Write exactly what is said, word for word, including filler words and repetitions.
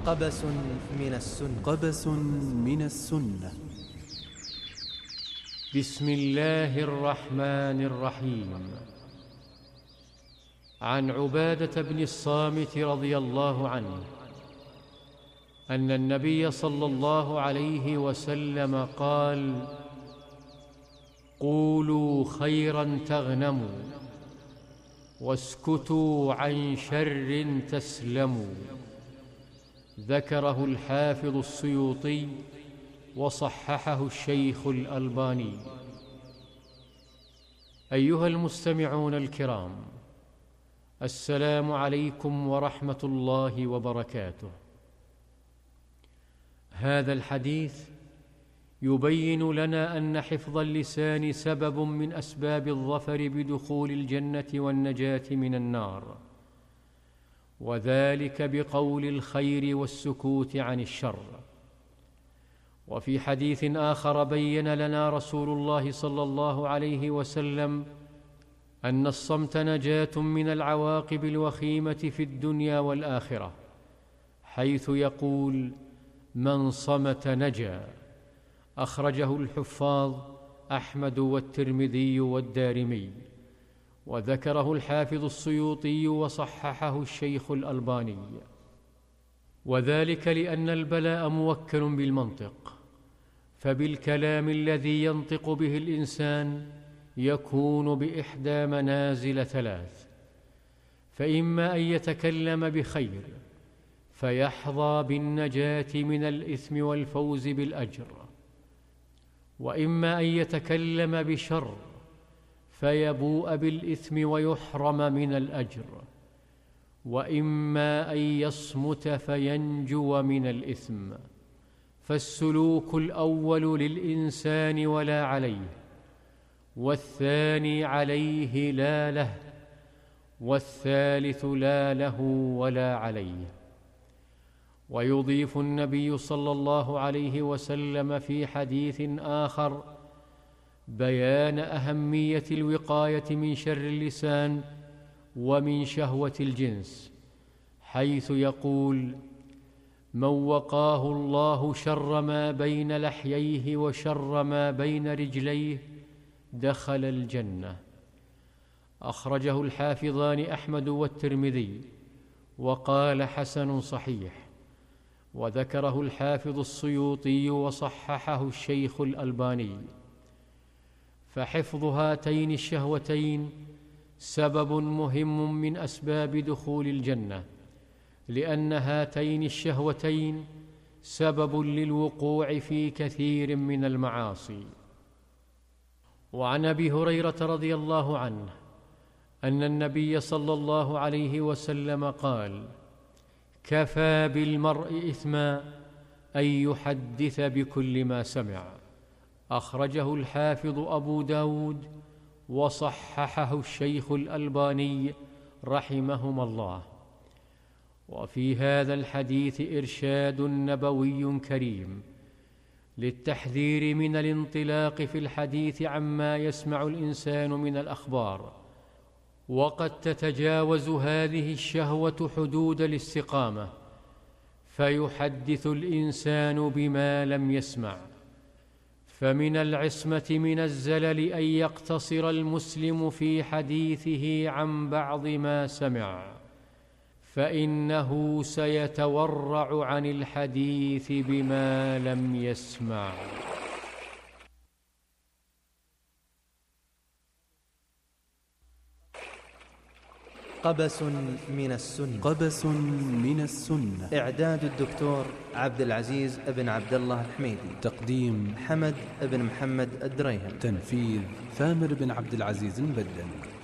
قبس من السنة قبس من السنة. بسم الله الرحمن الرحيم. عن عبادة بن الصامت رضي الله عنه أن النبي صلى الله عليه وسلم قال: قولوا خيرا تغنموا، واسكتوا عن شر تسلموا. ذكره الحافظ السيوطي وصححه الشيخ الألباني. أيها المستمعون الكرام، السلام عليكم ورحمة الله وبركاته. هذا الحديث يبين لنا أن حفظ اللسان سبب من أسباب الظفر بدخول الجنة والنجاة من النار، وذلك بقول الخير والسكوت عن الشر. وفي حديث آخر بين لنا رسول الله صلى الله عليه وسلم أن الصمت نجاة من العواقب الوخيمة في الدنيا والآخرة، حيث يقول: من صمت نجا. أخرجه الحفاظ أحمد والترمذي والدارمي، وذكره الحافظ السيوطي وصححه الشيخ الألباني. وذلك لأن البلاء موكل بالمنطق، فبالكلام الذي ينطق به الإنسان يكون بإحدى منازل ثلاث: فإما أن يتكلم بخير فيحظى بالنجاة من الإثم والفوز بالأجر، وإما أن يتكلم بشر فيبوء بالإثم ويحرم من الأجر، وإما أن يصمت فينجو من الإثم. فالسلوك الأول للإنسان ولا عليه، والثاني عليه لا له، والثالث لا له ولا عليه. ويضيف النبي صلى الله عليه وسلم في حديث آخر بيان أهمية الوقاية من شر اللسان ومن شهوة الجنس، حيث يقول: من وقاه الله شر ما بين لحييه وشر ما بين رجليه دخل الجنة. أخرجه الحافظان أحمد والترمذي، وقال: حسن صحيح. وذكره الحافظ السيوطي وصححه الشيخ الألباني. فحفظ هاتين الشهوتين سبب مهم من أسباب دخول الجنة، لأن هاتين الشهوتين سبب للوقوع في كثير من المعاصي. وعن أبي هريرة رضي الله عنه أن النبي صلى الله عليه وسلم قال: كفى بالمرء إثما أن يحدث بكل ما سمع. أخرجه الحافظ أبو داود وصححه الشيخ الألباني رحمهما الله. وفي هذا الحديث إرشاد نبوي كريم للتحذير من الانطلاق في الحديث عما يسمع الإنسان من الأخبار، وقد تتجاوز هذه الشهوة حدود الاستقامة، فيحدث الإنسان بما لم يسمع. فمن العصمة من الزلل أن يقتصر المسلم في حديثه عن بعض ما سمع، فإنه سيتورع عن الحديث بما لم يسمع. قبس من السنة. قبس من السنة. إعداد الدكتور عبد العزيز بن عبد الله الحميدي. تقديم حمد بن محمد الدريهم. تنفيذ ثامر بن عبد العزيز المبدل.